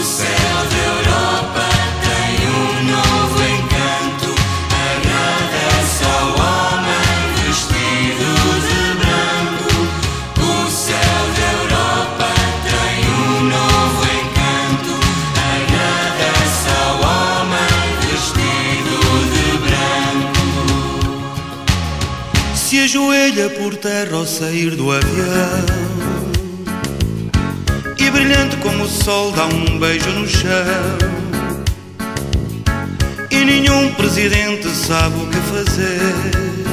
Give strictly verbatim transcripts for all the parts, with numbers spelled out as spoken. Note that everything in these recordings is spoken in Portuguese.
céu da Europa tem um novo encanto, agrada-se ao homem vestido de branco. O céu da Europa tem um novo encanto, agrada-se ao homem vestido de branco. Se ajoelha por terra ao sair do avião e brilhante como o sol dá um beijo no chão, e nenhum presidente sabe o que fazer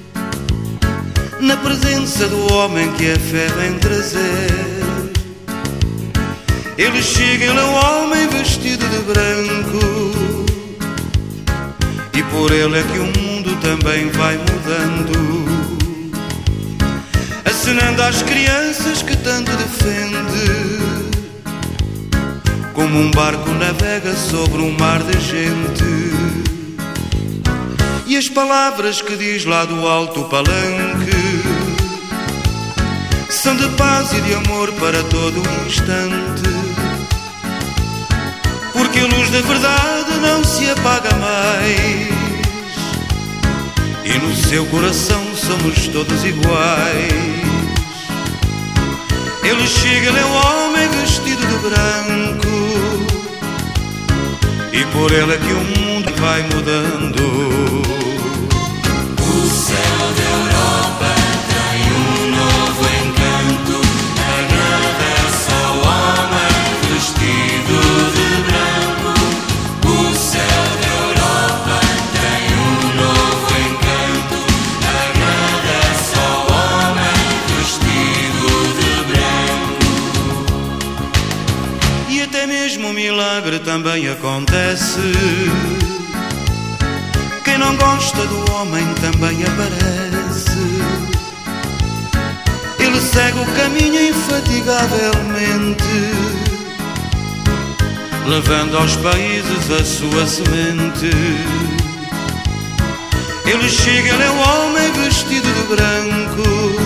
na presença do homem que a fé vem trazer. Ele chega, ele é o homem vestido de branco, e por ele é que o mundo também vai mudando, acenando às crianças que tanto defende, como um barco navega sobre um mar de gente. E as palavras que diz lá do alto palanque são de paz e de amor para todo o instante, porque a luz da verdade não se apaga mais, e no seu coração somos todos iguais. Ele chega, ele é o homem vestido de branco, e por ele é que o mundo vai mudando. O céu da Europa tem um novo encanto, agrada-se ao homem vestido de branco. O céu da Europa tem um novo encanto, agrada-se ao homem vestido de branco. E até mesmo um milagre também acontece. Quem não gosta do homem também aparece. Ele segue o caminho infatigavelmente, levando aos países a sua semente. Ele chega, ele é o homem vestido de branco,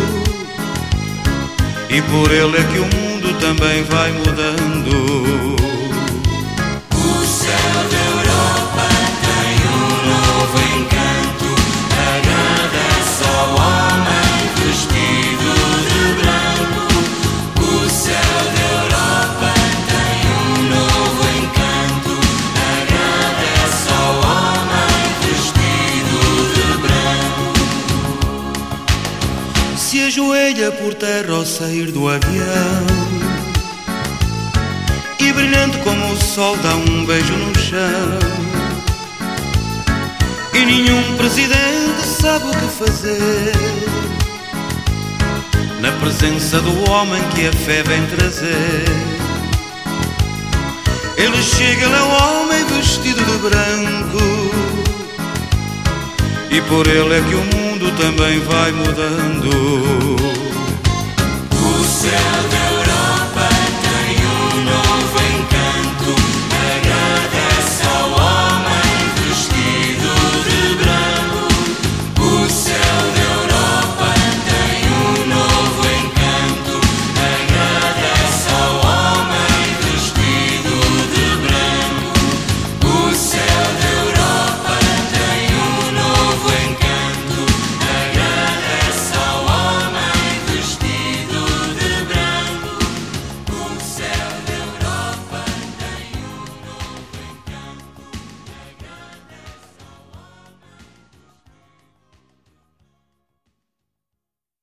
e por ele é que o mundo também vai mudando. O céu da Europa tem um novo encanto, agrada-se ao homem vestido de branco. O céu da Europa tem um novo encanto, agrada-se ao homem vestido de branco. Se ajoelha por terra ao sair do avião e brilhante como o sol dá um beijo no chão, e nenhum presidente sabe o que fazer na presença do homem que a fé vem trazer. Ele chega, ele é o homem vestido de branco, e por ele é que o mundo também vai mudando. O céu da